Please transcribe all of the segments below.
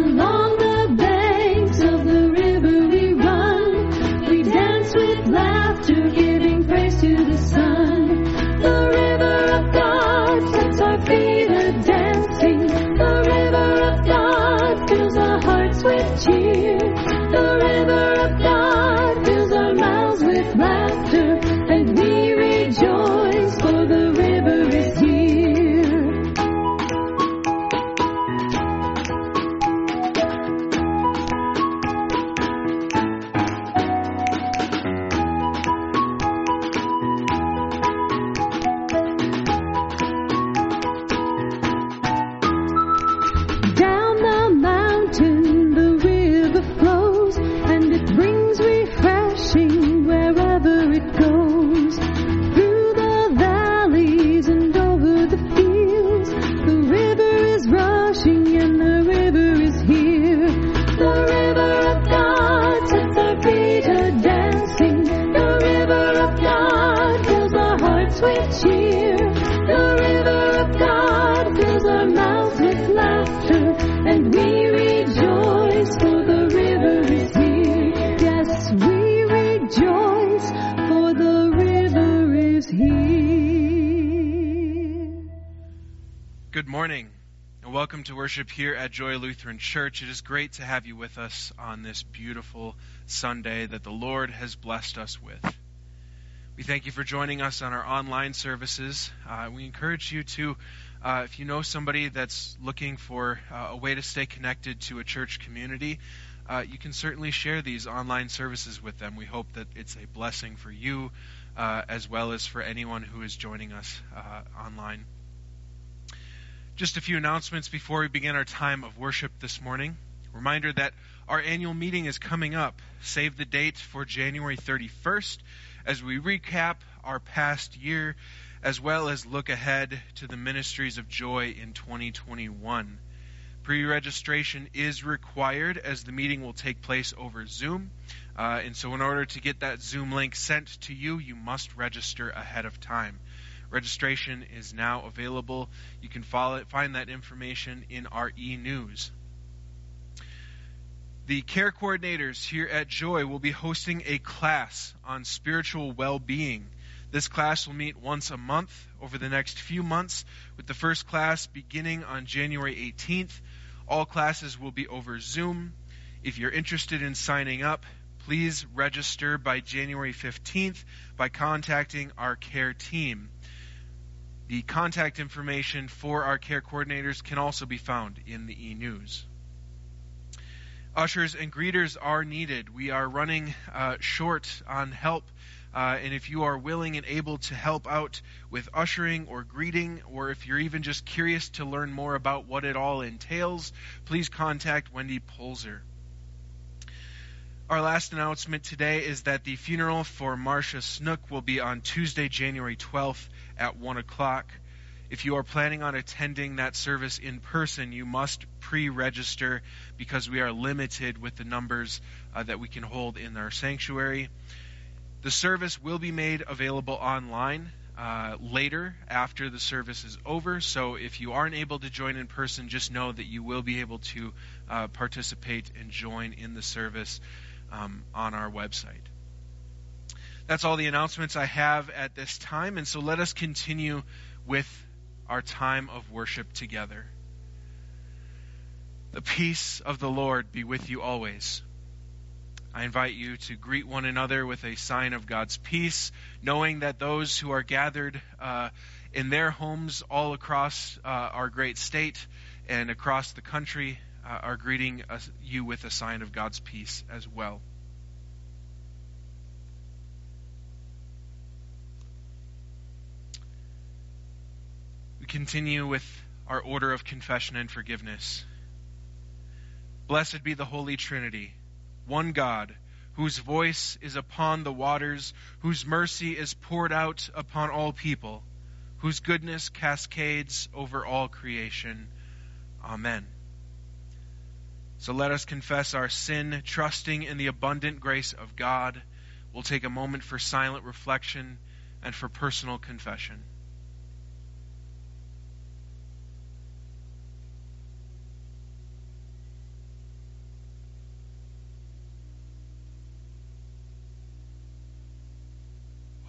Along the banks of the river we run. We dance with laughter, giving praise to the sun. The river of God sets our feet a-dancing. The river of God fills our hearts with cheer. The river of God fills our mouths with laughter, and we rejoice, for the river is here. Down the mountain the river flows, and it brings refreshing wherever it goes. Through the valleys and over the fields, the river is rushing and the river is here. The river of God sets our feet a-dancing. The river of God fills our hearts with cheer. The river of God fills our mouths with laughter, and we rejoice, for the river is here. Yes, we rejoice, for the river is here. Good morning, and welcome to worship here at Joy Lutheran Church. It is great to have you with us on this beautiful Sunday that the Lord has blessed us with. We thank you for joining us on our online services. We encourage you to, if you know somebody that's looking for a way to stay connected to a church community, you can certainly share these online services with them. We hope that it's a blessing for you as well as for anyone who is joining us online. Just a few announcements before we begin our time of worship this morning. Reminder that our annual meeting is coming up. Save the date for January 31st as we recap our past year as well as look ahead to the ministries of joy in 2021. Pre-registration is required as the meeting will take place over Zoom. And so in order to get that Zoom link sent to you, you must register ahead of time. Registration is now available. You can find that information in our e-news. The care coordinators here at Joy will be hosting a class on spiritual well-being. This class will meet once a month over the next few months, with the first class beginning on January 18th. All classes will be over Zoom. If you're interested in signing up, please register by January 15th by contacting our care team. The contact information for our care coordinators can also be found in the e-news. Ushers and greeters are needed. We are running short on help, and if you are willing and able to help out with ushering or greeting, or if you're even just curious to learn more about what it all entails, please contact Wendy Polzer. Our last announcement today is that the funeral for Marcia Snook will be on Tuesday, January 12th at 1 o'clock. If you are planning on attending that service in person, you must pre-register because we are limited with the numbers that we can hold in our sanctuary. The service will be made available online later after the service is over. So if you aren't able to join in person, just know that you will be able to participate and join in the service on our website. That's all the announcements I have at this time, and so let us continue with our time of worship together. The peace of the Lord be with you always. I invite you to greet one another with a sign of God's peace, knowing that those who are gathered in their homes all across our great state and across the country are greeting you with a sign of God's peace as well. We continue with our order of confession and forgiveness. Blessed be the Holy Trinity, one God, whose voice is upon the waters, whose mercy is poured out upon all people, whose goodness cascades over all creation. Amen. So let us confess our sin, trusting in the abundant grace of God. We'll take a moment for silent reflection and for personal confession.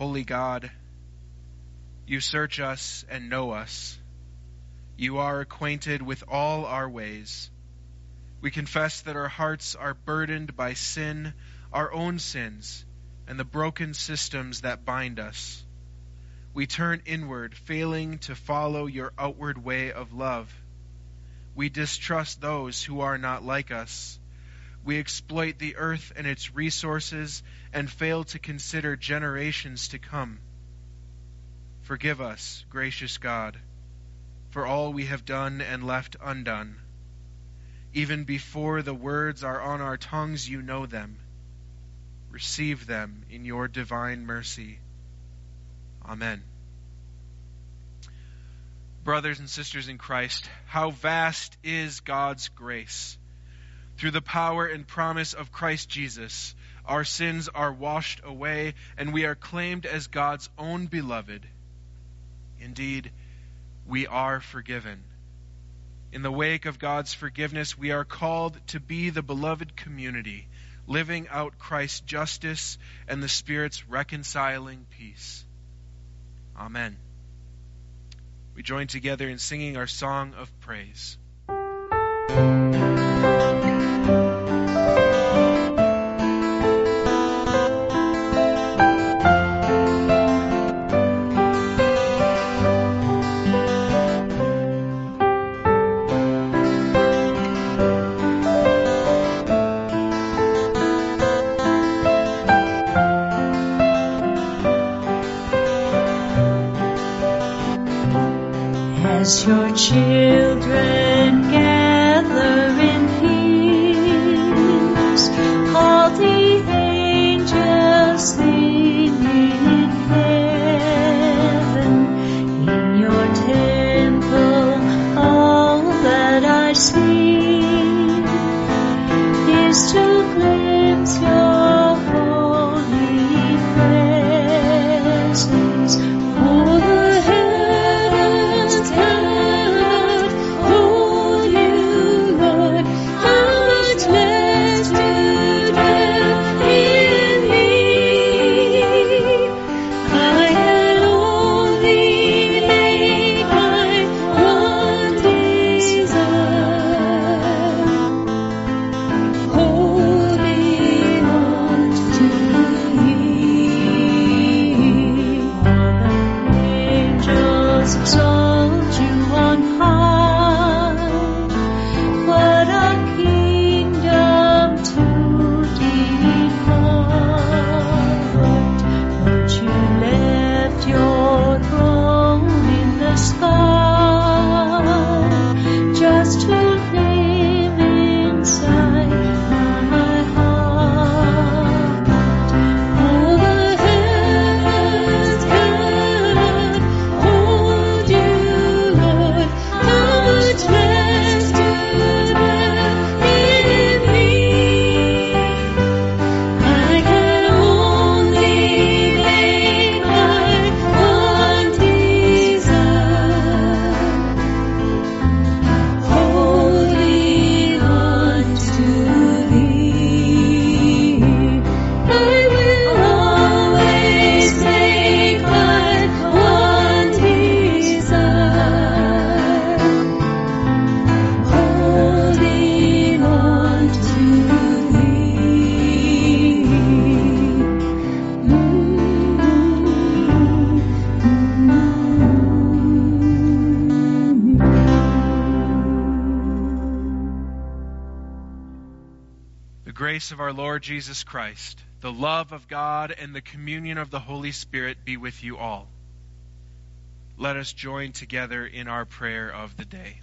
Holy God, you search us and know us. You are acquainted with all our ways. We confess that our hearts are burdened by sin, our own sins, and the broken systems that bind us. We turn inward, failing to follow your outward way of love. We distrust those who are not like us. We exploit the earth and its resources and fail to consider generations to come. Forgive us, gracious God, for all we have done and left undone. Even before the words are on our tongues, you know them. Receive them in your divine mercy. Amen. Brothers and sisters in Christ, how vast is God's grace. Through the power and promise of Christ Jesus, our sins are washed away, and we are claimed as God's own beloved. Indeed, we are forgiven. In the wake of God's forgiveness, we are called to be the beloved community, living out Christ's justice and the Spirit's reconciling peace. Amen. We join together in singing our song of praise. As your children gather in peace, all the angels singing in heaven, in your temple all that I see is to glimpse your holy presence. For the heavens cannot hold you, Lord. How much less to dwell in me? I can only make my one desire, holding on to thee. All the angels exalt you on high. What a kingdom to depart. But you left your throne in the sky just to live inside my heart. All the heavens cannot hold you, Lord. How much less to dwell in me? I can only make my one desire, holding on to thee. I will always make my one desire, holding on to The grace of our Lord Jesus Christ, the love of God, and the communion of the Holy Spirit be with you all. Let us join together in our prayer of the day.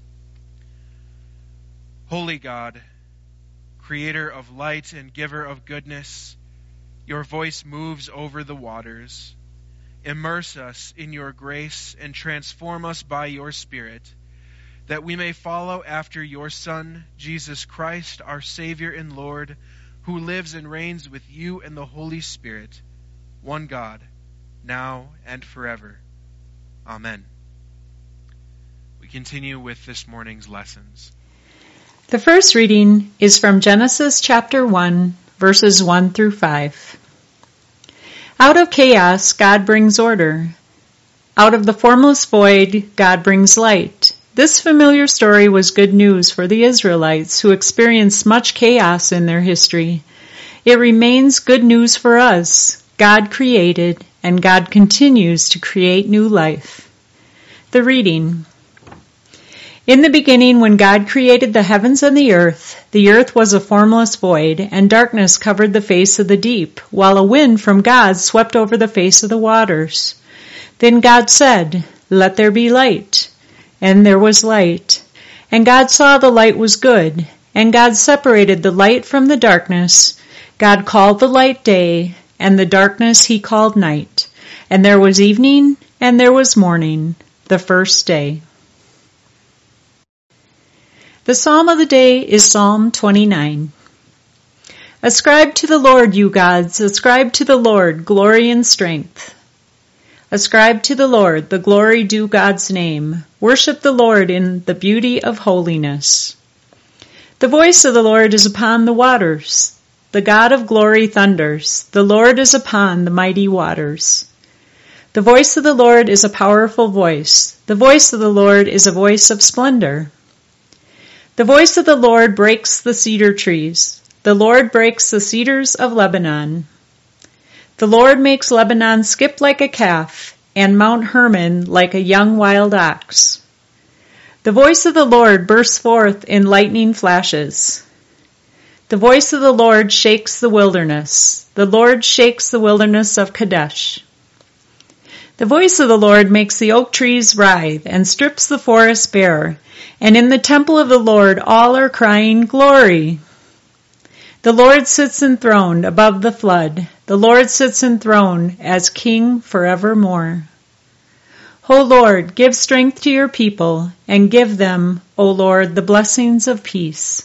Holy God, creator of light and giver of goodness, your voice moves over the waters. Immerse us in your grace and transform us by your Spirit, that we may follow after your Son, Jesus Christ, our Savior and Lord, who lives and reigns with you and the Holy Spirit, one God, now and forever. Amen. We continue with this morning's lessons. The first reading is from Genesis chapter 1, verses 1 through 5. Out of chaos, God brings order. Out of the formless void, God brings light. This familiar story was good news for the Israelites who experienced much chaos in their history. It remains good news for us. God created, and God continues to create new life. The reading. In the beginning, when God created the heavens and the earth was a formless void, and darkness covered the face of the deep, while a wind from God swept over the face of the waters. Then God said, "Let there be light." And there was light. And God saw the light was good. And God separated the light from the darkness. God called the light day, and the darkness he called night. And there was evening, and there was morning, the first day. The psalm of the day is Psalm 29. Ascribe to the Lord, you gods, ascribe to the Lord glory and strength. Ascribe to the Lord the glory due God's name. Worship the Lord in the beauty of holiness. The voice of the Lord is upon the waters. The God of glory thunders. The Lord is upon the mighty waters. The voice of the Lord is a powerful voice. The voice of the Lord is a voice of splendor. The voice of the Lord breaks the cedar trees. The Lord breaks the cedars of Lebanon. The Lord makes Lebanon skip like a calf, and Mount Hermon like a young wild ox. The voice of the Lord bursts forth in lightning flashes. The voice of the Lord shakes the wilderness. The Lord shakes the wilderness of Kadesh. The voice of the Lord makes the oak trees writhe and strips the forest bare. And in the temple of the Lord all are crying, "Glory!" The Lord sits enthroned above the flood. The Lord sits enthroned as King forevermore. O Lord, give strength to your people, and give them, O Lord, the blessings of peace.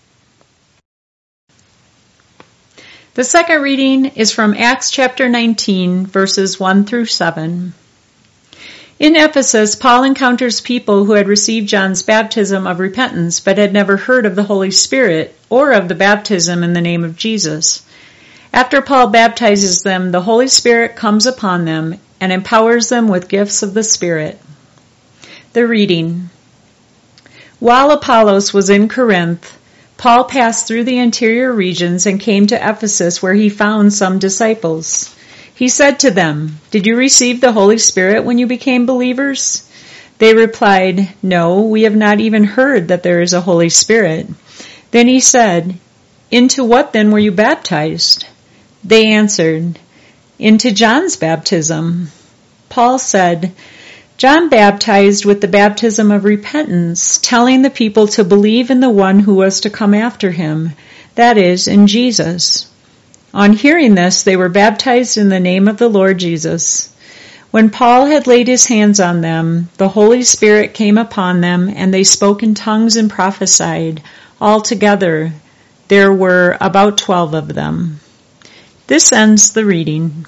The second reading is from Acts chapter 19, verses 1 through 7. In Ephesus, Paul encounters people who had received John's baptism of repentance but had never heard of the Holy Spirit or of the baptism in the name of Jesus. After Paul baptizes them, the Holy Spirit comes upon them and empowers them with gifts of the Spirit. The reading. While Apollos was in Corinth, Paul passed through the interior regions and came to Ephesus, where he found some disciples. He said to them, "Did you receive the Holy Spirit when you became believers?" They replied, "No, we have not even heard that there is a Holy Spirit." Then he said, "Into what then were you baptized?" They answered, "Into John's baptism." Paul said, "John baptized with the baptism of repentance, telling the people to believe in the one who was to come after him, that is, in Jesus." On hearing this, they were baptized in the name of the Lord Jesus. When Paul had laid his hands on them, the Holy Spirit came upon them, and they spoke in tongues and prophesied. Altogether, there were about 12 of them. This ends the reading.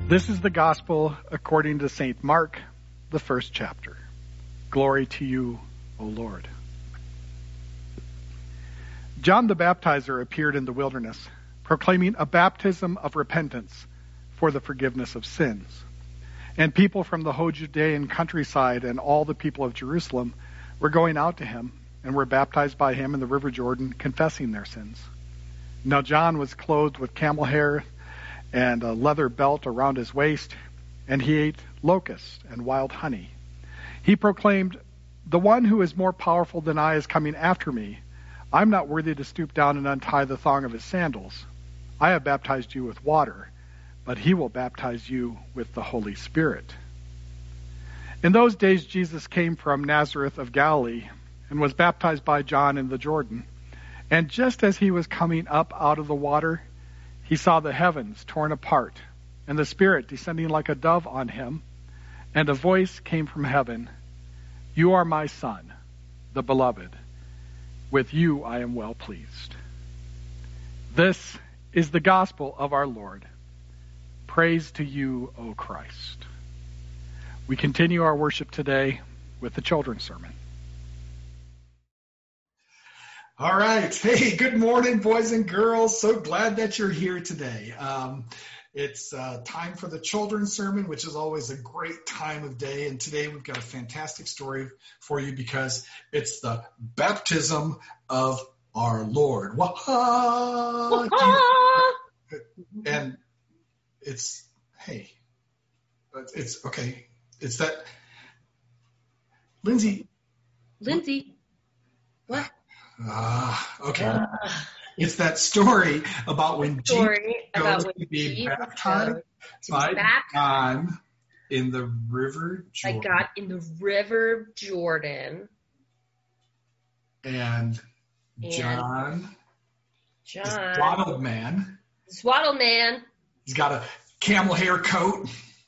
This is the gospel according to St. Mark, the first chapter. Glory to you, O Lord. John the Baptizer appeared in the wilderness, proclaiming a baptism of repentance for the forgiveness of sins. And people from the whole Judean countryside and all the people of Jerusalem were going out to him and were baptized by him in the river Jordan, confessing their sins. Now John was clothed with camel hair and a leather belt around his waist, and he ate locusts and wild honey. He proclaimed, "The one who is more powerful than I is coming after me. I'm not worthy to stoop down and untie the thong of his sandals. I have baptized you with water, but he will baptize you with the Holy Spirit." In those days Jesus came from Nazareth of Galilee and was baptized by John in the Jordan. And just as he was coming up out of the water, he saw the heavens torn apart, and the Spirit descending like a dove on him, and a voice came from heaven, "You are my Son, the Beloved. With you I am well pleased." This is the gospel of our Lord. Praise to you, O Christ. We continue our worship today with the children's sermon. All right. Hey, good morning, boys and girls. So glad that you're here today. It's time for the children's sermon, which is always a great time of day. And today we've got a fantastic story for you because it's the baptism of our Lord. And it's okay. It's that, Lindsay. What? Okay. It's that story about when Jesus goes to be baptized by God in the river Jordan. By God in the river Jordan. And John, the swaddled man. He's got a camel hair coat.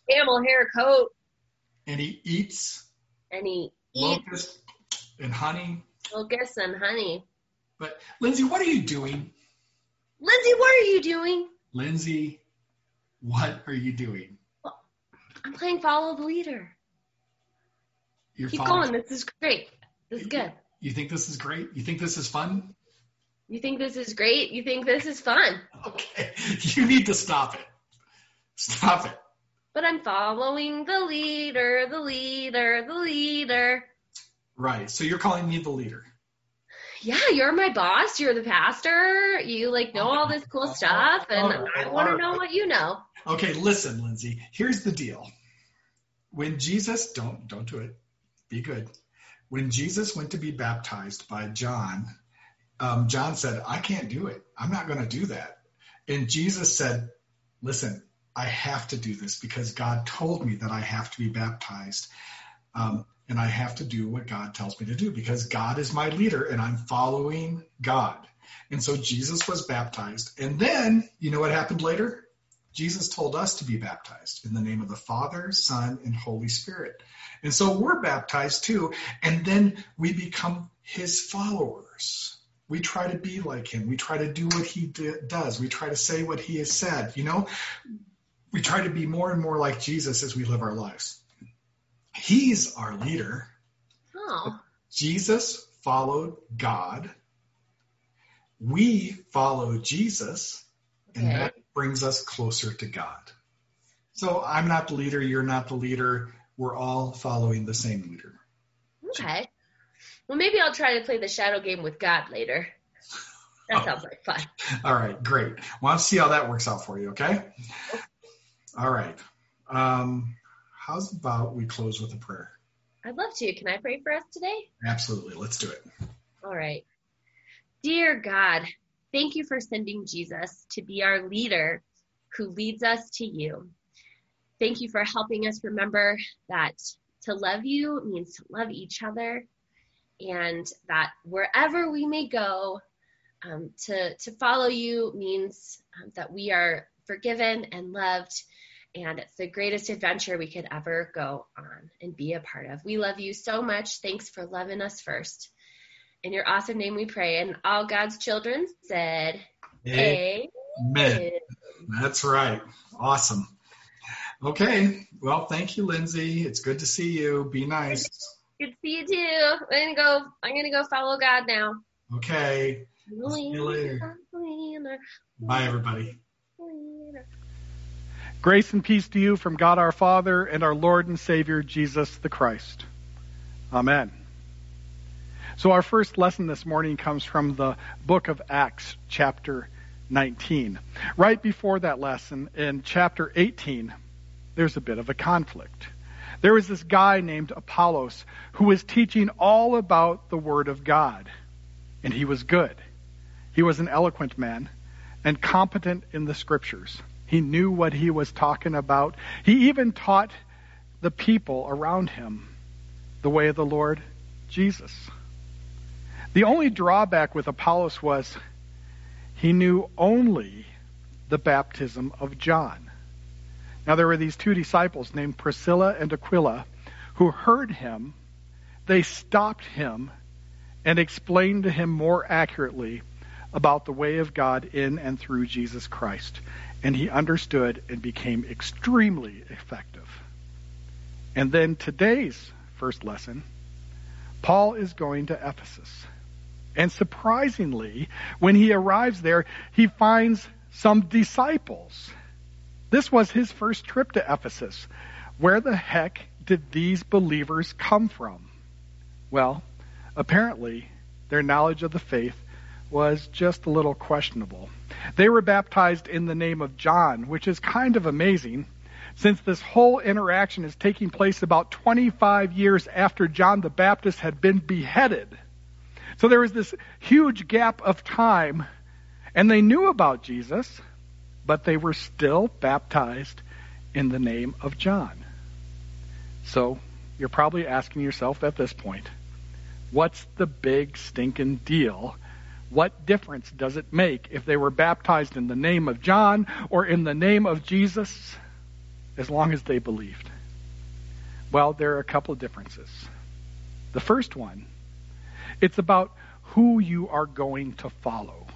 And he eats. Locusts and honey. Locusts and honey. But, Lindsay, what are you doing? Lindsay, what are you doing? Lindsay, what are you doing? Well, I'm playing Follow the Leader. Keep going. This is great. This is good. You think this is great? You think this is fun? You think this is great? You think this is fun? Okay. You need to stop it. Stop it. But I'm following the leader. Right. So you're calling me the leader. Yeah, you're my boss. You're the pastor. You know all this cool stuff, and I want to know what you know. Okay, listen, Lindsay. Here's the deal. When Jesus, don't do it. Be good. When Jesus went to be baptized by John, John said, "I can't do it. I'm not going to do that." And Jesus said, "Listen, I have to do this because God told me that I have to be baptized. And I have to do what God tells me to do because God is my leader and I'm following God." And so Jesus was baptized. And then, you know what happened later? Jesus told us to be baptized in the name of the Father, Son, and Holy Spirit. And so we're baptized too. And then we become his followers. We try to be like him. We try to do what he does. We try to say what he has said. We try to be more and more like Jesus as we live our lives. He's our leader. Oh. Jesus followed God. We follow Jesus, and that brings us closer to God. So I'm not the leader. You're not the leader. We're all following the same leader. Okay. Well, maybe I'll try to play the shadow game with God later. That sounds like fun. All right, great. Well, let's see how that works out for you, okay? All right. How's about we close with a prayer? I'd love to. Can I pray for us today? Absolutely. Let's do it. All right. Dear God, thank you for sending Jesus to be our leader who leads us to you. Thank you for helping us remember that to love you means to love each other, and that wherever we may go, to follow you means that we are forgiven and loved. And it's the greatest adventure we could ever go on and be a part of. We love you so much. Thanks for loving us first. In your awesome name we pray. And all God's children said, Amen. That's right. Awesome. Okay. Well, thank you, Lindsay. It's good to see you. Be nice. Good to see you too. I'm gonna go follow God now. Okay. I'll see you later. Bye, everybody. Grace and peace to you from God our Father and our Lord and Savior, Jesus the Christ. Amen. So our first lesson this morning comes from the book of Acts, chapter 19. Right before that lesson, in chapter 18, there's a bit of a conflict. There was this guy named Apollos who was teaching all about the Word of God, and he was good. He was an eloquent man and competent in the Scriptures. He knew what he was talking about. He even taught the people around him the way of the Lord Jesus. The only drawback with Apollos was he knew only the baptism of John. Now there were these two disciples named Priscilla and Aquila who heard him. They stopped him and explained to him more accurately about the way of God in and through Jesus Christ. And he understood and became extremely effective. And then today's first lesson, Paul is going to Ephesus. And surprisingly, when he arrives there, he finds some disciples. This was his first trip to Ephesus. Where the heck did these believers come from? Well, apparently, their knowledge of the faith was just a little questionable. They were baptized in the name of John, which is kind of amazing, since this whole interaction is taking place about 25 years after John the Baptist had been beheaded. So there was this huge gap of time, and they knew about Jesus, but they were still baptized in the name of John. So you're probably asking yourself at this point, what's the big stinking deal? What difference does it make if they were baptized in the name of John or in the name of Jesus, as long as they believed? Well, there are a couple of differences. The first one, it's about who you are going to follow.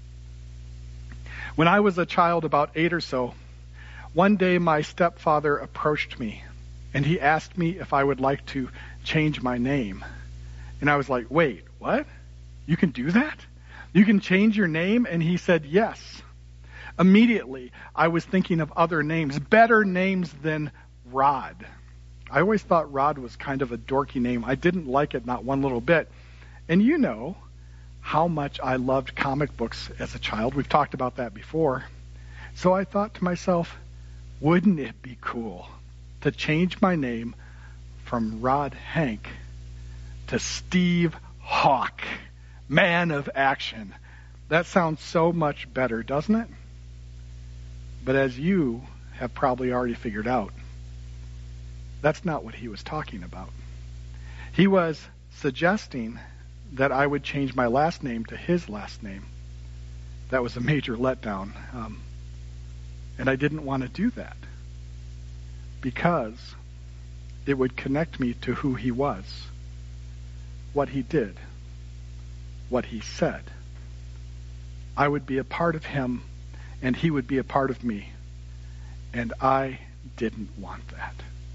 When I was a child, about 8 or so, one day my stepfather approached me and he asked me if I would like to change my name. And I was like, wait, what? You can do that? You can change your name? And he said, yes. Immediately, I was thinking of other names, better names than Rod. I always thought Rod was kind of a dorky name. I didn't like it, not one little bit. And you know how much I loved comic books as a child. We've talked about that before. So I thought to myself, wouldn't it be cool to change my name from Rod Hank to Steve Hawk, man of action? That sounds so much better, doesn't it? But as you have probably already figured out, that's not what he was talking about. He was suggesting that I would change my last name to his last name. That was a major letdown. And I didn't want to do that because it would connect me to who he was, what he did, what he said. I would be a part of him, and he would be a part of me. And I didn't want that.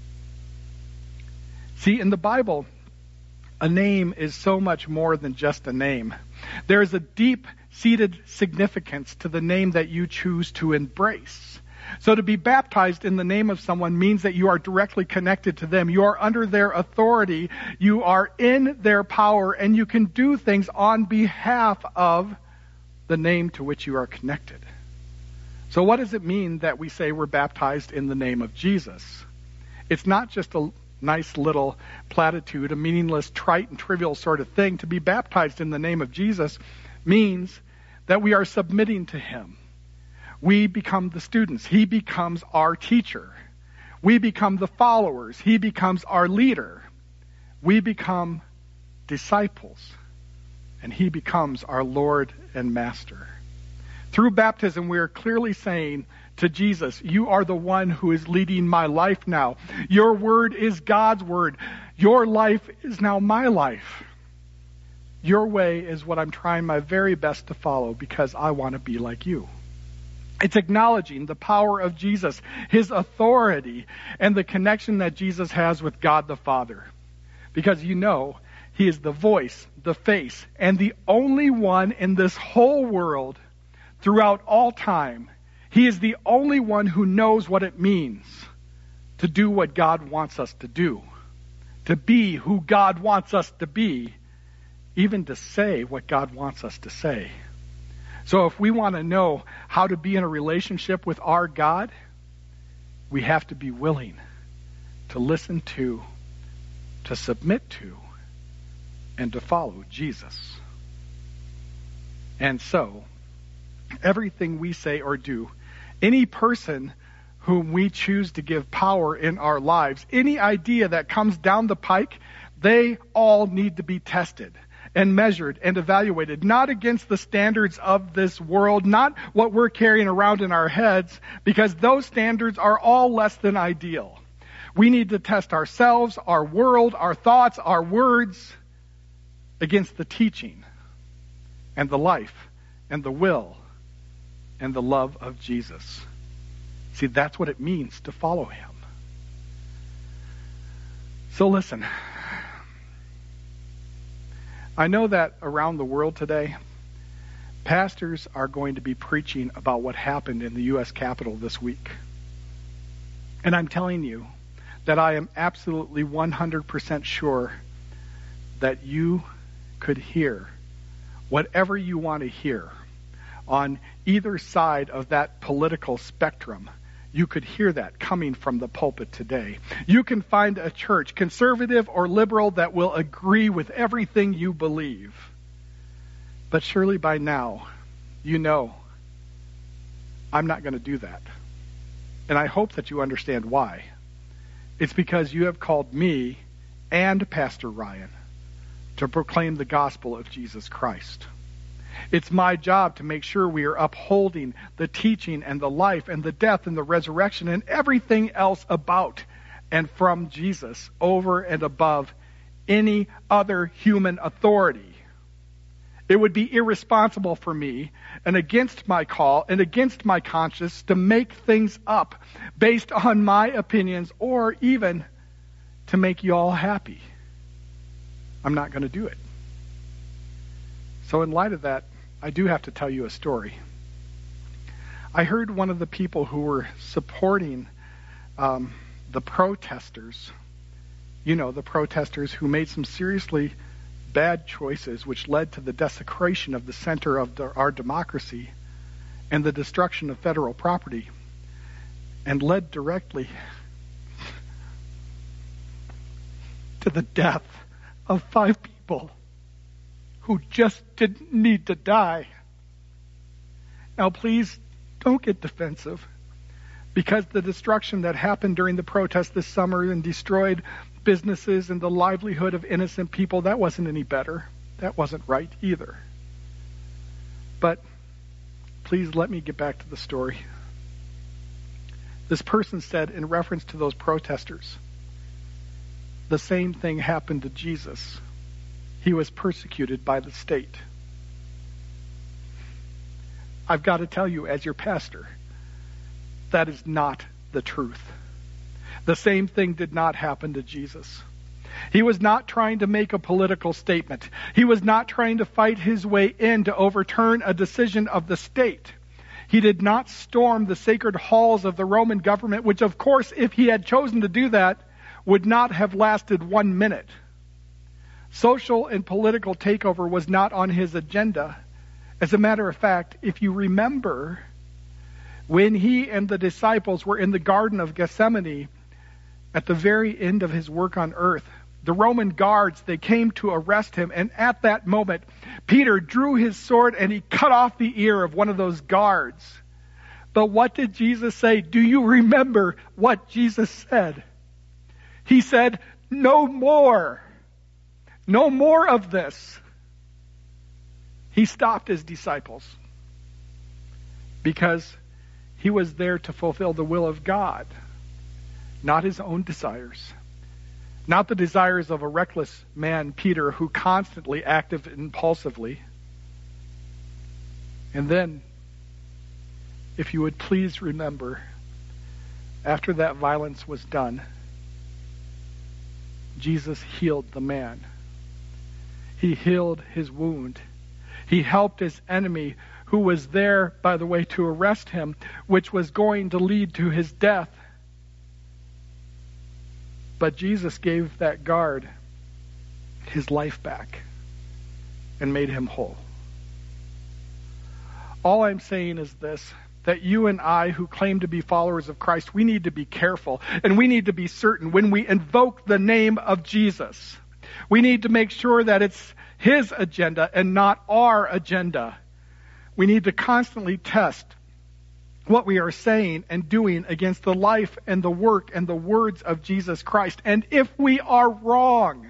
See, in the Bible, a name is so much more than just a name. There is a deep-seated significance to the name that you choose to embrace. So to be baptized in the name of someone means that you are directly connected to them. You are under their authority. You are in their power, and you can do things on behalf of the name to which you are connected. So what does it mean that we say we're baptized in the name of Jesus? It's not just a nice little platitude, a meaningless, trite, and trivial sort of thing. To be baptized in the name of Jesus means that we are submitting to him. We become the students. He becomes our teacher. We become the followers. He becomes our leader. We become disciples. And he becomes our Lord and Master. Through baptism, we are clearly saying to Jesus, you are the one who is leading my life now. Your word is God's word. Your life is now my life. Your way is what I'm trying my very best to follow because I want to be like you. It's acknowledging the power of Jesus, his authority, and the connection that Jesus has with God the Father. Because you know, he is the voice, the face, and the only one in this whole world throughout all time. He is the only one who knows what it means to do what God wants us to do, to be who God wants us to be, even to say what God wants us to say. So if we want to know how to be in a relationship with our God, we have to be willing to listen to submit to, and to follow Jesus. And so, everything we say or do, any person whom we choose to give power in our lives, any idea that comes down the pike, they all need to be tested and measured and evaluated, not against the standards of this world, not what we're carrying around in our heads, because those standards are all less than ideal. We need to test ourselves, our world, our thoughts, our words against the teaching and the life and the will and the love of Jesus. See, that's what it means to follow him. So listen, I know that around the world today, pastors are going to be preaching about what happened in the U.S. Capitol this week. And I'm telling you that I am absolutely 100% sure that you could hear whatever you want to hear on either side of that political spectrum. You could hear that coming from the pulpit today. You can find a church, conservative or liberal, that will agree with everything you believe. But surely by now, you know, I'm not going to do that. And I hope that you understand why. It's because you have called me and Pastor Ryan to proclaim the gospel of Jesus Christ. It's my job to make sure we are upholding the teaching and the life and the death and the resurrection and everything else about and from Jesus over and above any other human authority. It would be irresponsible for me and against my call and against my conscience to make things up based on my opinions or even to make you all happy. I'm not going to do it. So in light of that, I do have to tell you a story. I heard one of the people who were supporting the protesters, the protesters who made some seriously bad choices which led to the desecration of the center of our democracy and the destruction of federal property and led directly to the death of 5 people who just didn't need to die. Now please don't get defensive, because the destruction that happened during the protest this summer and destroyed businesses and the livelihood of innocent people, that wasn't any better. That wasn't right either. But please let me get back to the story. This person said in reference to those protesters, the same thing happened to Jesus. He was persecuted by the state. I've got to tell you, as your pastor, that is not the truth. The same thing did not happen to Jesus. He was not trying to make a political statement. He was not trying to fight his way in to overturn a decision of the state. He did not storm the sacred halls of the Roman government, which, of course, if he had chosen to do that, would not have lasted 1 minute. Social and political takeover was not on his agenda. As a matter of fact, if you remember, when he and the disciples were in the Garden of Gethsemane, at the very end of his work on earth, the Roman guards, they came to arrest him, and at that moment, Peter drew his sword and he cut off the ear of one of those guards. But what did Jesus say? Do you remember what Jesus said? He said, "No more. No more of this." He stopped his disciples because he was there to fulfill the will of God, not his own desires, not the desires of a reckless man, Peter, who constantly acted impulsively. And then if you would please remember, after that violence was done, Jesus healed the man. He healed his wound. He helped his enemy, who was there, by the way, to arrest him, which was going to lead to his death. But Jesus gave that guard his life back and made him whole. All I'm saying is this, that you and I, who claim to be followers of Christ, we need to be careful, and we need to be certain when we invoke the name of Jesus. We need to make sure that it's his agenda and not our agenda. We need to constantly test what we are saying and doing against the life and the work and the words of Jesus Christ. And if we are wrong,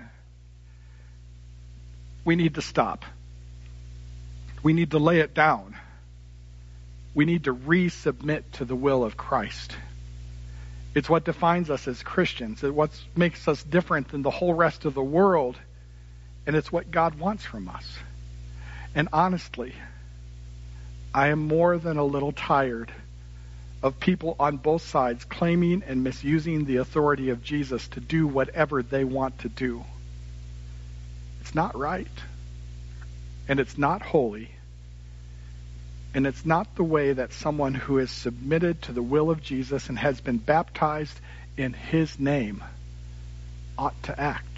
we need to stop. We need to lay it down. We need to resubmit to the will of Christ. It's what defines us as Christians. It's what makes us different than the whole rest of the world. And it's what God wants from us. And honestly, I am more than a little tired of people on both sides claiming and misusing the authority of Jesus to do whatever they want to do. It's not right. And it's not holy. And it's not the way that someone who is submitted to the will of Jesus and has been baptized in his name ought to act.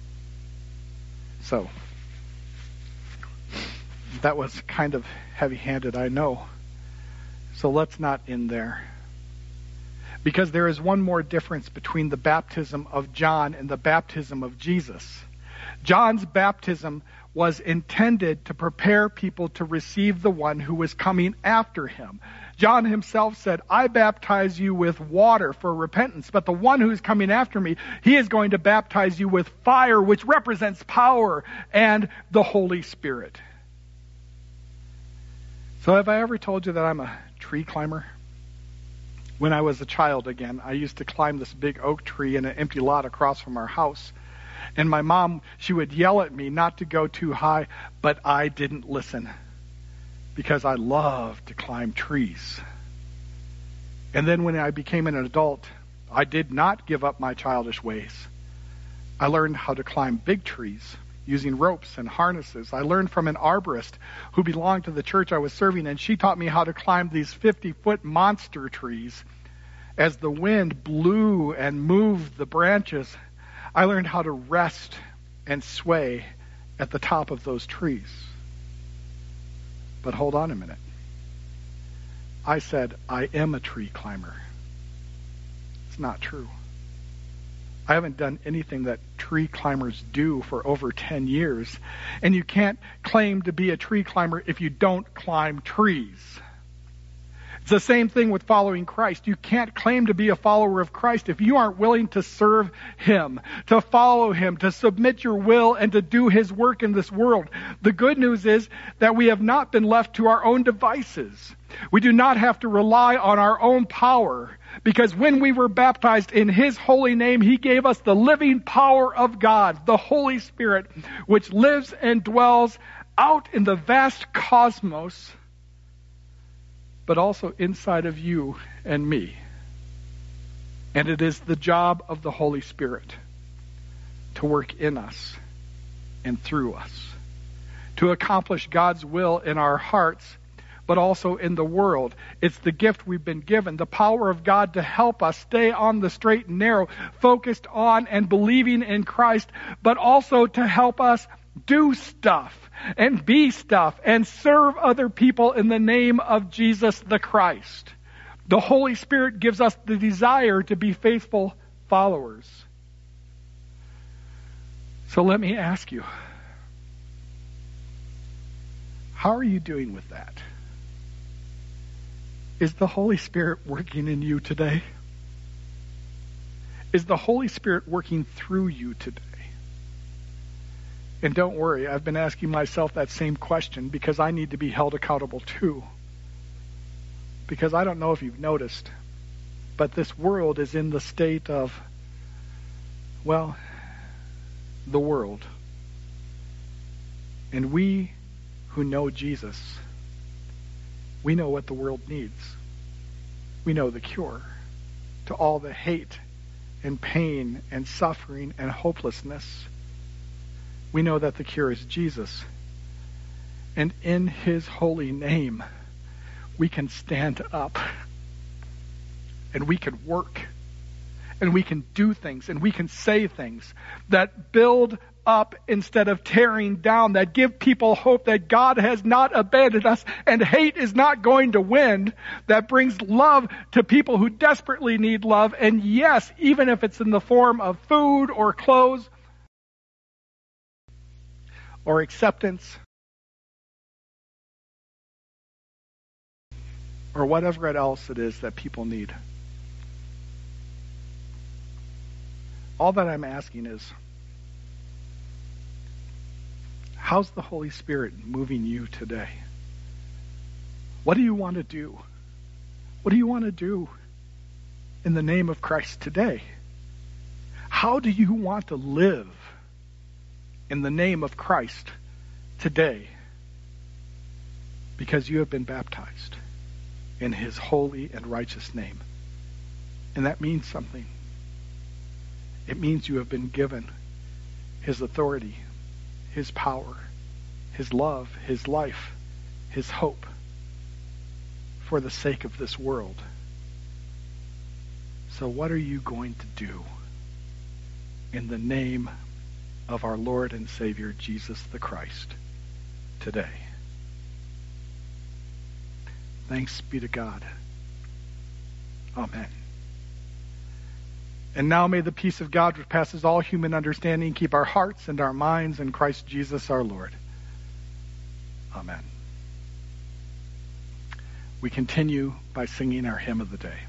So, that was kind of heavy-handed, I know. So let's not end there. Because there is one more difference between the baptism of John and the baptism of Jesus. John's baptism was intended to prepare people to receive the one who was coming after him. John himself said, I baptize you with water for repentance, but the one who's coming after me, he is going to baptize you with fire, which represents power and the Holy Spirit. So have I ever told you that I'm a tree climber? When I was a child again, I used to climb this big oak tree in an empty lot across from our house. And my mom, she would yell at me not to go too high, but I didn't listen because I loved to climb trees. And then when I became an adult, I did not give up my childish ways. I learned how to climb big trees using ropes and harnesses. I learned from an arborist who belonged to the church I was serving, and she taught me how to climb these 50-foot monster trees. As the wind blew and moved the branches, I learned how to rest and sway at the top of those trees. But hold on a minute. I said, I am a tree climber. It's not true. I haven't done anything that tree climbers do for over 10 years. And you can't claim to be a tree climber if you don't climb trees. It's the same thing with following Christ. You can't claim to be a follower of Christ if you aren't willing to serve him, to follow him, to submit your will, and to do his work in this world. The good news is that we have not been left to our own devices. We do not have to rely on our own power, because when we were baptized in his holy name, he gave us the living power of God, the Holy Spirit, which lives and dwells out in the vast cosmos, but also inside of you and me. And it is the job of the Holy Spirit to work in us and through us, to accomplish God's will in our hearts, but also in the world. It's the gift we've been given, the power of God to help us stay on the straight and narrow, focused on and believing in Christ, but also to help us do stuff and be stuff and serve other people in the name of Jesus the Christ. The Holy Spirit gives us the desire to be faithful followers. So let me ask you, how are you doing with that? Is the Holy Spirit working in you today? Is the Holy Spirit working through you today? And don't worry, I've been asking myself that same question because I need to be held accountable too. Because I don't know if you've noticed, but this world is in the state of, well, the world. And we who know Jesus, we know what the world needs. We know the cure to all the hate and pain and suffering and hopelessness. We know that the cure is Jesus. And in his holy name, we can stand up and we can work and we can do things and we can say things that build up instead of tearing down, that give people hope that God has not abandoned us and hate is not going to win, that brings love to people who desperately need love. And yes, even if it's in the form of food or clothes or acceptance or whatever else it is that people need. All that I'm asking is, how's the Holy Spirit moving you today? What do you want to do? What do you want to do in the name of Christ today? How do you want to live in the name of Christ today? Because you have been baptized in his holy and righteous name. And that means something. It means you have been given his authority, his power, his love, his life, his hope for the sake of this world. So what are you going to do in the name of our Lord and Savior Jesus the Christ today? Thanks be to God. Amen. And now may the peace of God, which passes all human understanding, keep our hearts and our minds in Christ Jesus our Lord. Amen. We continue by singing our hymn of the day.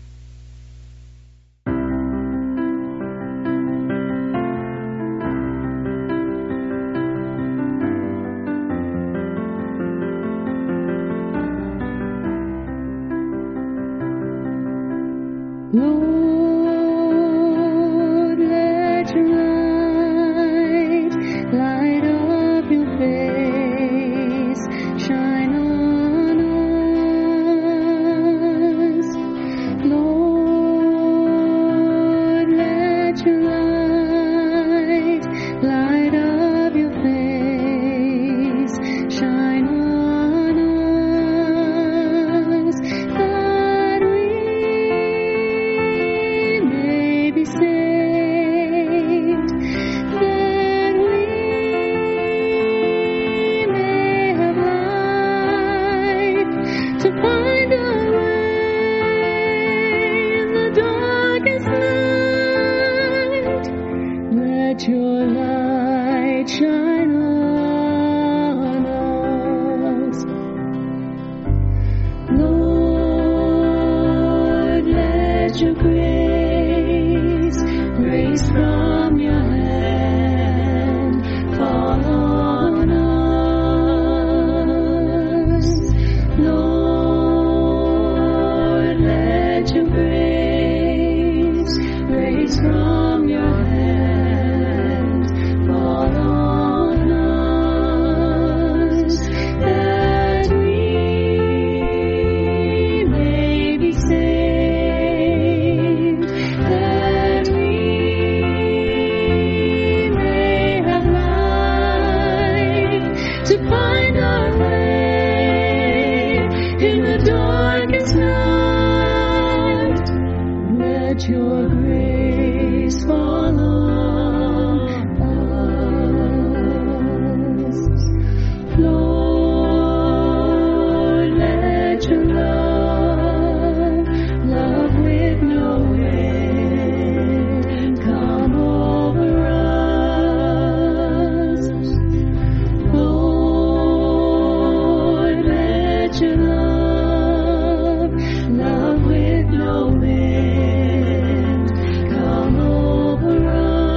Lord, let your light of your face shine on us. Lord, let your light of your face shine on us, that we may be saved, that we may have life to find our way in the darkest night. Let your light shine on us. Lord, let your grace from your hand fall on us. Lord, let your grace from your hand fall on us, that we may be saved, that we may have life to find our way in the darkest night. Let your grace fall on us. Lord, let your love with no end come over us. Lord, let your love with no end come over us.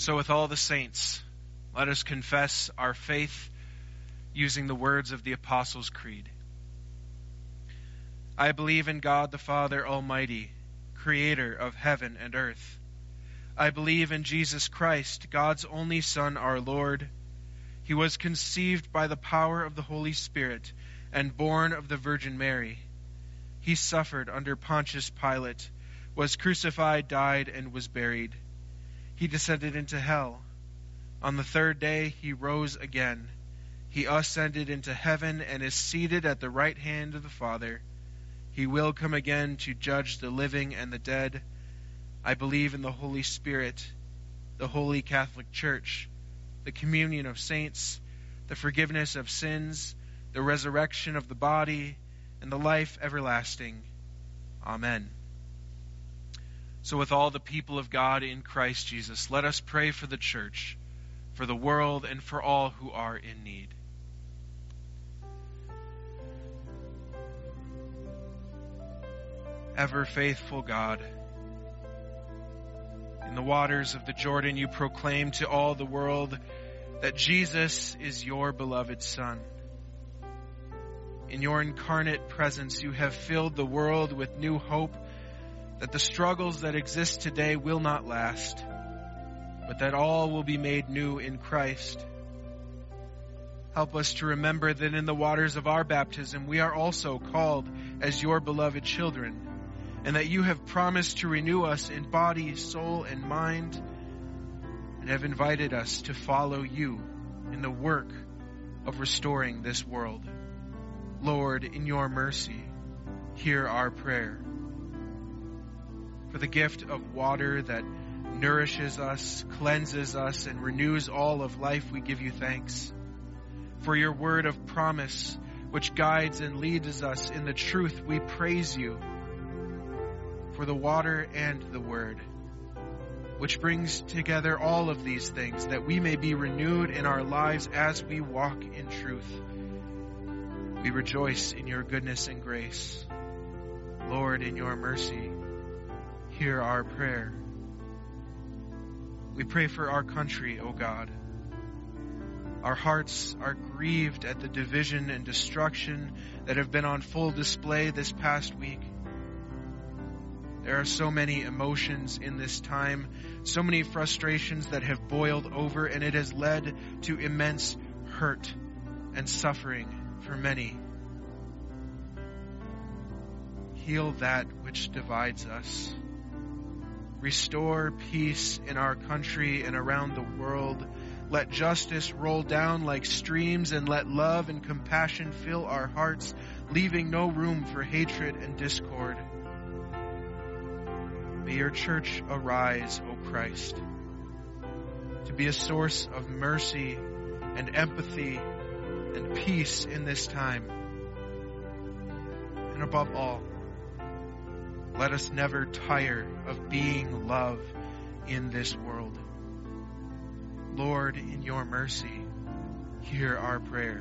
So with all the saints, let us confess our faith using the words of the Apostles' Creed. I believe in God the Father Almighty, creator of heaven and earth. I believe in Jesus Christ, God's only Son, our Lord. He was conceived by the power of the Holy Spirit and born of the Virgin Mary. He suffered under Pontius Pilate, was crucified, died, and was buried. He descended into hell. On the third day he rose again. He ascended into heaven and is seated at the right hand of the Father. He will come again to judge the living and the dead. I believe in the Holy Spirit, the Holy Catholic Church, the communion of saints, the forgiveness of sins, the resurrection of the body, and the life everlasting. Amen. So with all the people of God in Christ Jesus, let us pray for the church, for the world, and for all who are in need. Ever faithful God, in the waters of the Jordan you proclaim to all the world that Jesus is your beloved Son. In your incarnate presence you have filled the world with new hope that the struggles that exist today will not last, but that all will be made new in Christ. Help us to remember that in the waters of our baptism we are also called as your beloved children, and that you have promised to renew us in body, soul, and mind, and have invited us to follow you in the work of restoring this world. Lord, in your mercy, hear our prayer. For the gift of water that nourishes us, cleanses us, and renews all of life, we give you thanks. For your word of promise, which guides and leads us in the truth, we praise you. For the water and the word, which brings together all of these things, that we may be renewed in our lives as we walk in truth. We rejoice in your goodness and grace. Lord, in your mercy, hear our prayer. We pray for our country, O God. Our hearts are grieved at the division and destruction that have been on full display this past week. There are so many emotions in this time, so many frustrations that have boiled over, and it has led to immense hurt and suffering for many. Heal that which divides us. Restore peace in our country and around the world. Let justice roll down like streams, and let love and compassion fill our hearts, leaving no room for hatred and discord. May your church arise, O Christ, to be a source of mercy and empathy and peace in this time. And above all, let us never tire of being love in this world. Lord, in your mercy, hear our prayer.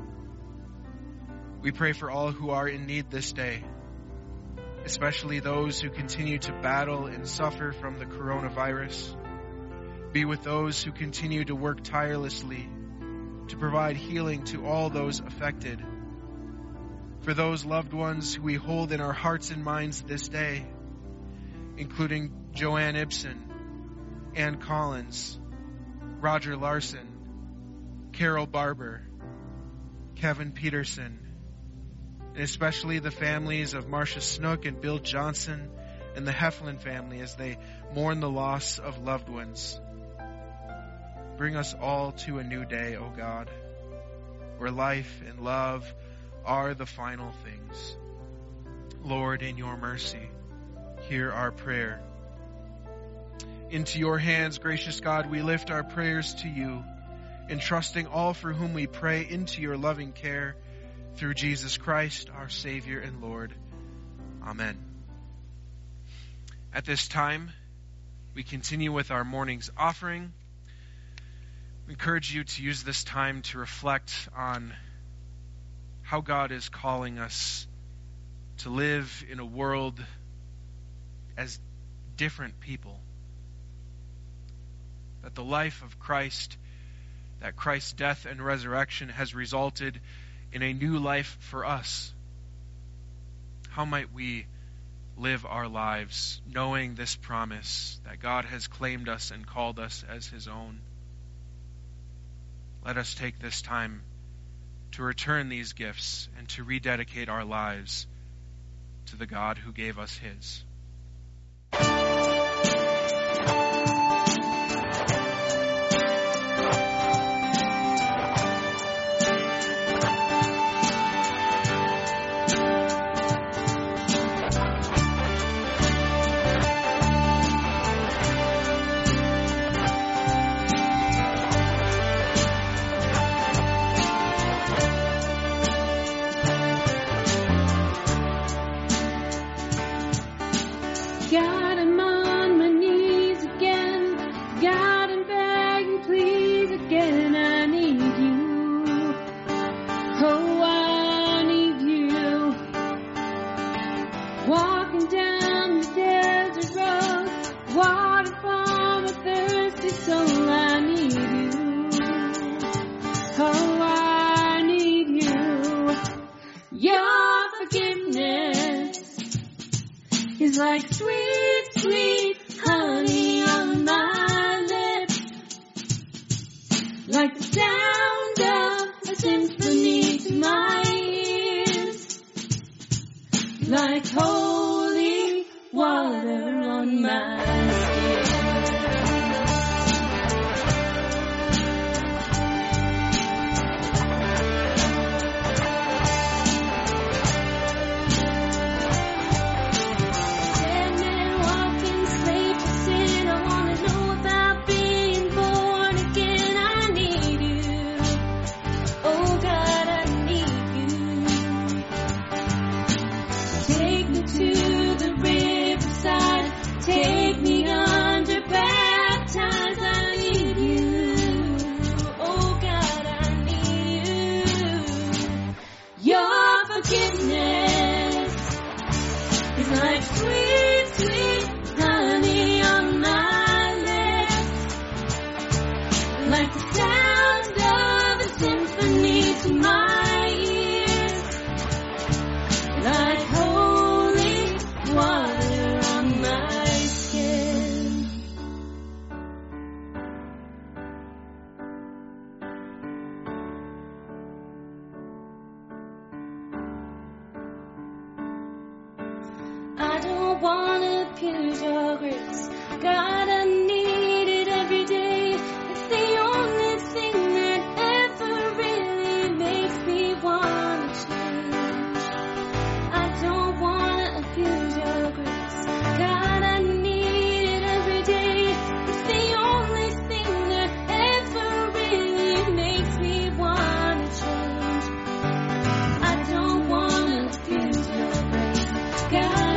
We pray for all who are in need this day, especially those who continue to battle and suffer from the coronavirus. Be with those who continue to work tirelessly to provide healing to all those affected. For those loved ones who we hold in our hearts and minds this day, including Joanne Ibsen, Ann Collins, Roger Larson, Carol Barber, Kevin Peterson, and especially the families of Marcia Snook and Bill Johnson and the Heflin family as they mourn the loss of loved ones. Bring us all to a new day, O God, where life and love are the final things. Lord, in your mercy, hear our prayer. Into your hands, gracious God, we lift our prayers to you, entrusting all for whom we pray into your loving care, through Jesus Christ, our Savior and Lord. Amen. At this time, we continue with our morning's offering. We encourage you to use this time to reflect on how God is calling us to live in a world as different people, that the life of Christ, that Christ's death and resurrection has resulted in a new life for us. How might we live our lives knowing this promise that God has claimed us and called us as His own? Let us take this time to return these gifts and to rededicate our lives to the God who gave us His. God, I'm on my knees again. God, I'm begging, please again. I need you. Oh, I need you. Walking down the desert road, water from a thirsty soul. I need you. Oh, I need you. Your forgiveness is like sweet, sweet honey on my lips, like the sound of a symphony to my ears, like holy water on my skin. Like sweet, sweet honey on my lips, like the sound of a symphony to my ears, like holy water on my skin. I don't wanna abuse your grace. God, I need it every day. It's the only thing that ever really makes me wanna change. I don't wanna abuse your grace. God, I need it every day. It's the only thing that ever really makes me wanna change. I don't wanna abuse your grace. God,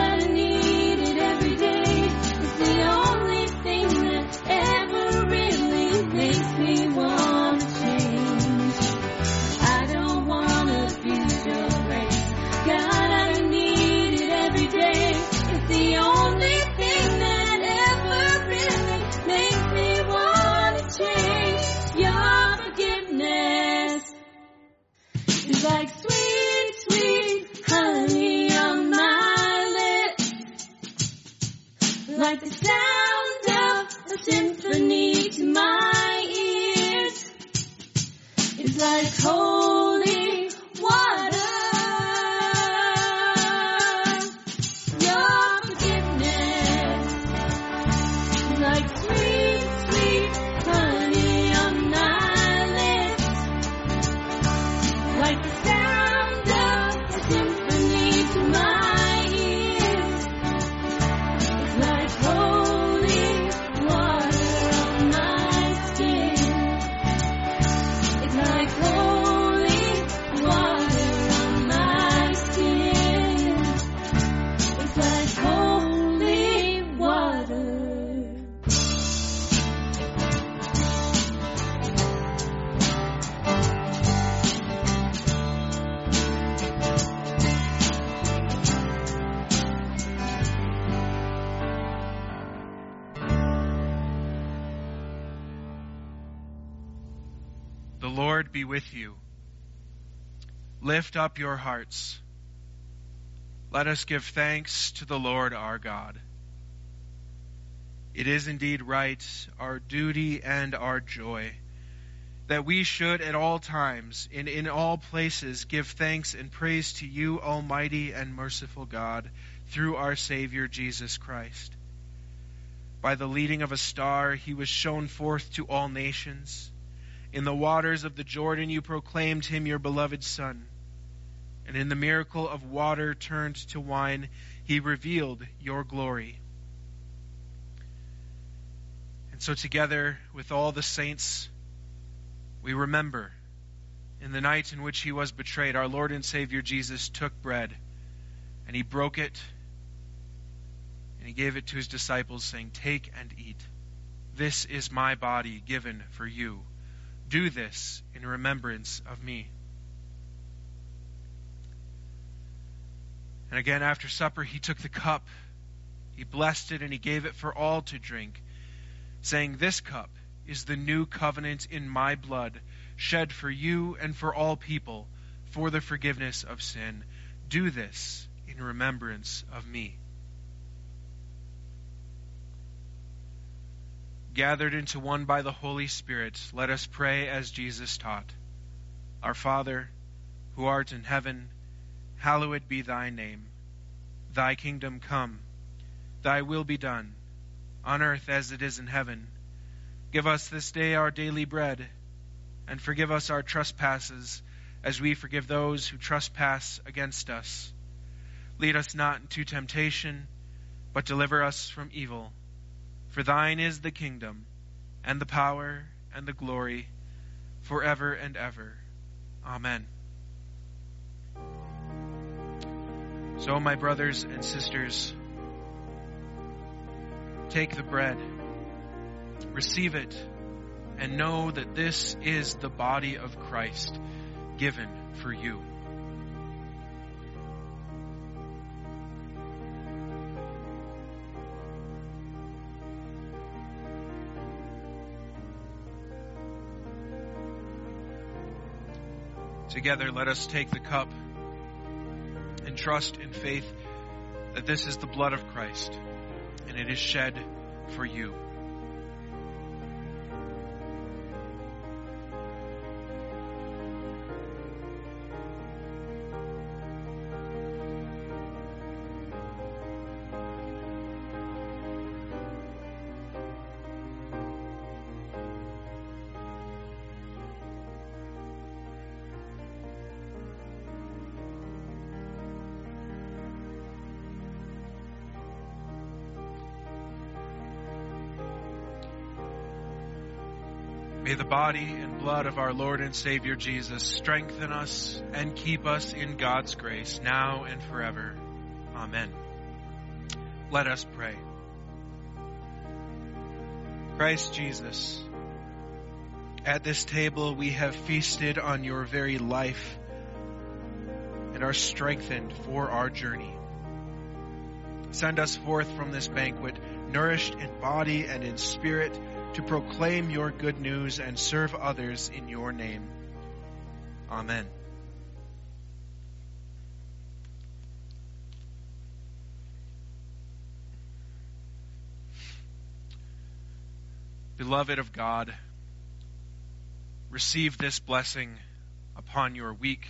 like sweet, sweet honey on my lips, like the sound of a symphony to my ears. It's like holy water. Your forgiveness is like sweet, sweet honey on my lips, like the sound of a symphony to my ears. It's like holy water on my skin. It's like holy The Lord be with you. Lift up your hearts. Let us give thanks to the Lord our God. It is indeed right, our duty and our joy, that we should at all times and in all places give thanks and praise to you, Almighty and merciful God, through our Savior Jesus Christ. By the leading of a star he was shown forth to all nations. In the waters of the Jordan you proclaimed him your beloved Son. And in the miracle of water turned to wine he revealed your glory. And so together with all the saints, we remember in the night in which he was betrayed, our Lord and Savior Jesus took bread and he broke it and he gave it to his disciples, saying, "Take and eat. This is my body given for you. Do this in remembrance of me." And again after supper he took the cup, he blessed it, and he gave it for all to drink, saying, "This cup is the new covenant in my blood, shed for you and for all people for the forgiveness of sin. Do this in remembrance of me." Gathered into one by the Holy Spirit, let us pray as Jesus taught. Our Father, who art in heaven, hallowed be thy name. Thy kingdom come, thy will be done, on earth as it is in heaven. Give us this day our daily bread, and forgive us our trespasses, as we forgive those who trespass against us. Lead us not into temptation, but deliver us from evil. For thine is the kingdom, and the power, and the glory, forever and ever. Amen. So, my brothers and sisters, take the bread, receive it, and know that this is the body of Christ given for you. Together, let us take the cup and trust in faith that this is the blood of Christ, and it is shed for you. May the body and blood of our Lord and Savior Jesus strengthen us and keep us in God's grace now and forever. Amen. Let us pray. Christ Jesus, at this table we have feasted on your very life and are strengthened for our journey. Send us forth from this banquet, nourished in body and in spirit, to proclaim your good news and serve others in your name. Amen. Beloved of God, receive this blessing upon your week.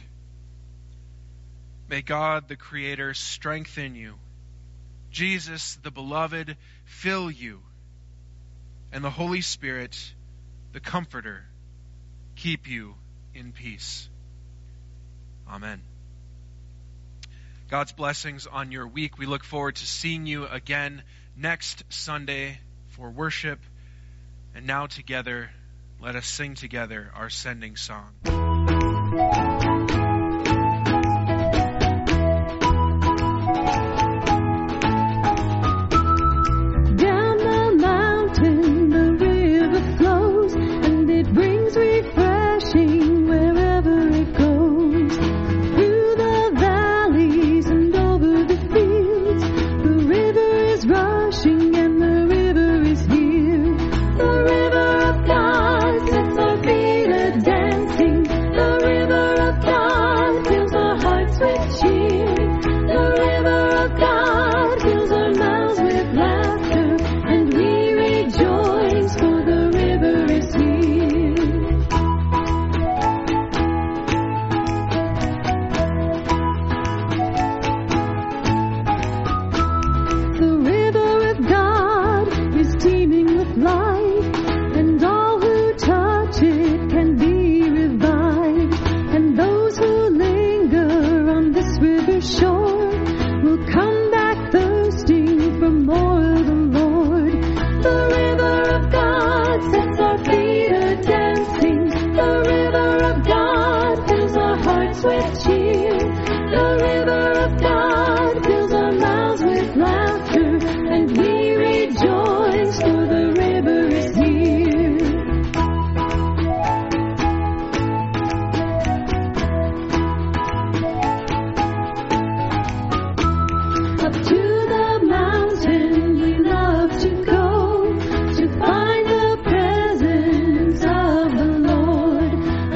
May God, the Creator, strengthen you. Jesus, the Beloved, fill you. And the Holy Spirit, the Comforter, keep you in peace. Amen. God's blessings on your week. We look forward to seeing you again next Sunday for worship. And now together, let us sing together our sending song. Dance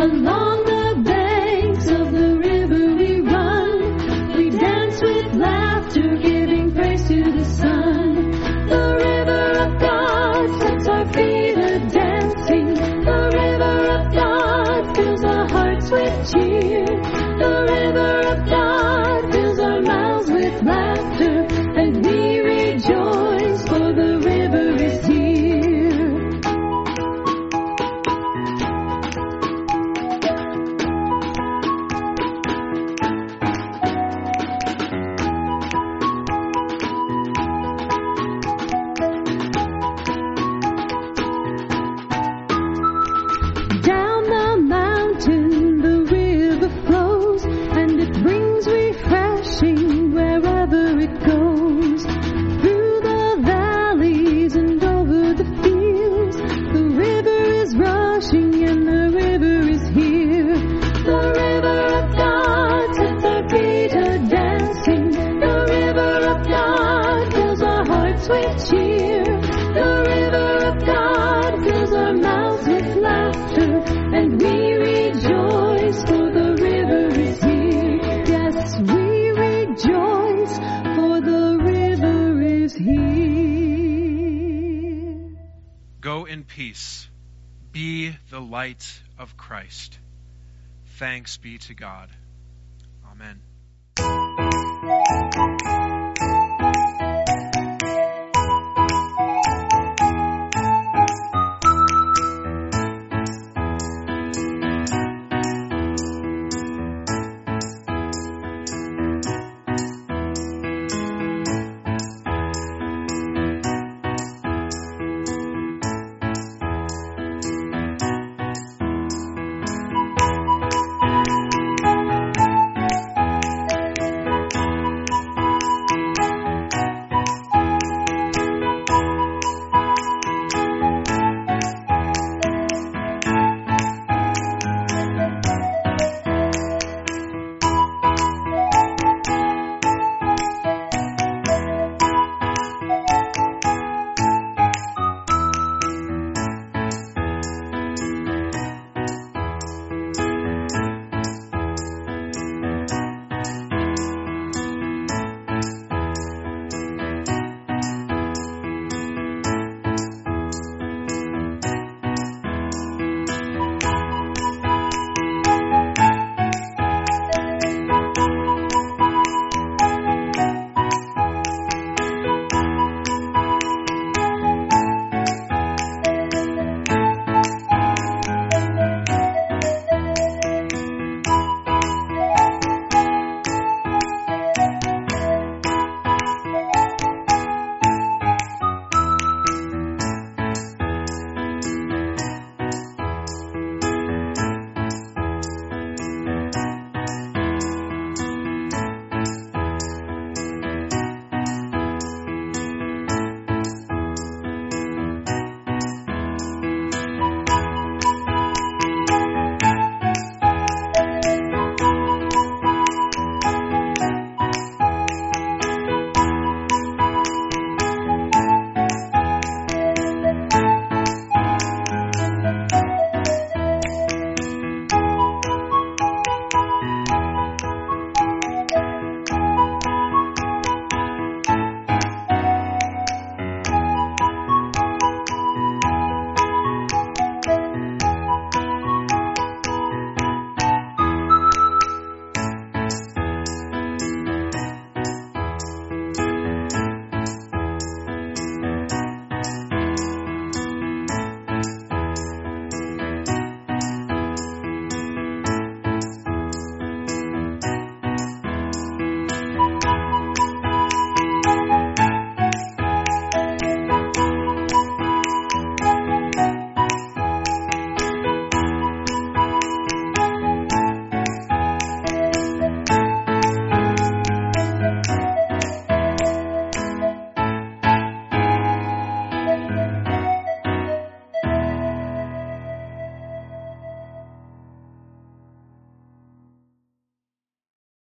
Along the banks of the river we run. We dance with laughter, giving praise to the sun. The river of God sets our feet a-dancing. The river of God fills our hearts with cheer. The river of God fills our mouths with laughter, and we rejoice, for the river is here. Down the mountain the river flows, and it brings refreshing wherever it goes. Through the valleys and over the fields, the river is rushing and the river is here. The river of God sets our feet a-dancing. The river of God fills our hearts with cheer. The river of God fills our mouths with laughter, and we rejoice, for the river is here. Yes, we rejoice, for the river is here. Go in peace. Be the light of Christ. Thanks be to God. Amen.